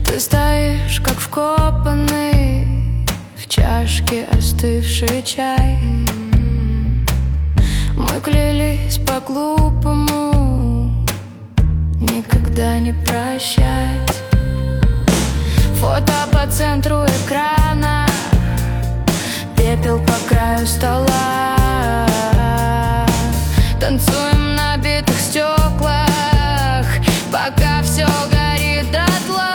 Ты стоишь, как вкопанный, в чашке остывший чай. Мы клялись по-глупому никогда не прощать. Фото по центру экрана, пепел по краю стола. Танцуем на битых стеклах, пока все горит дотла.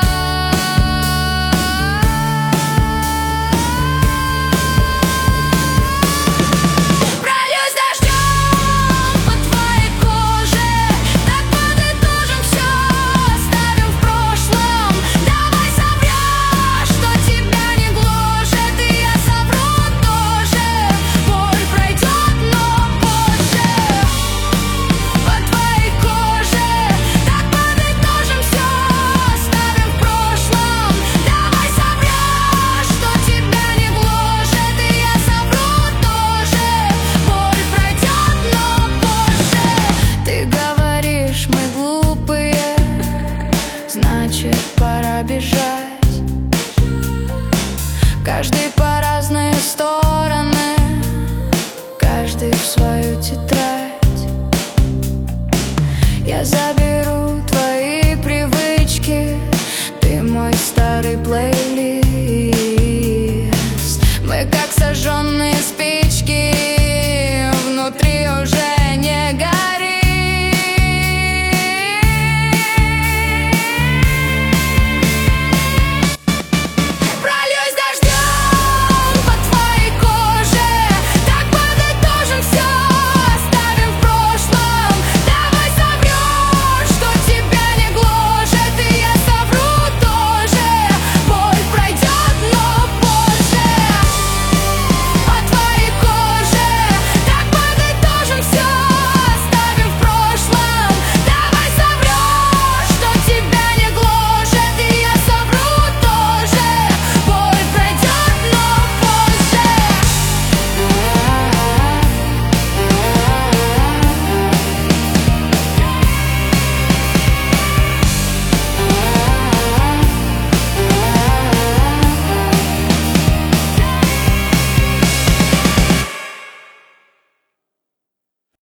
Прольюсь дождем по твоей коже, так подытожим все, оставим в прошлом. Давай соврешь, что тебя не гложет, и я совру тоже. Боль пройдет, но позже. По твоей коже, так подытожим все, оставим в прошлом. Давай соврешь, что тебя не гложет, и я совру тоже. Боль пройдет, но позже. Ты говоришь, мы глупые, значит, пора бежать. Каждый по разные стороны.